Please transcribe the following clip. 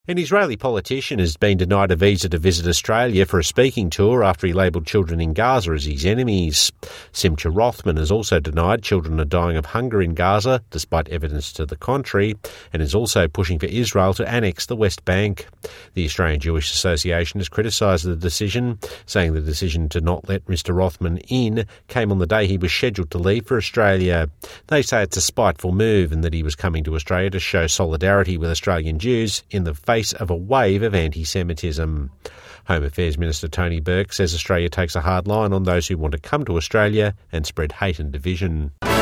An Israeli politician has been denied a visa to visit Australia for a speaking tour after he labelled children in Gaza as his enemies. Simcha Rothman is also denied children are dying of hunger in Gaza, despite evidence to the contrary, and is also pushing for Israel to annex the West Bank. The Australian Jewish Association has criticised the decision, saying the decision to not let Mr Rothman in came on the day he was scheduled to leave for Australia. They say it's a spiteful move and that he was coming to Australia to show solidarity with Australian Jews in the face of a wave of anti-Semitism. Home Affairs Minister Tony Burke says Australia takes a hard line on those who want to come to Australia and spread hate and division.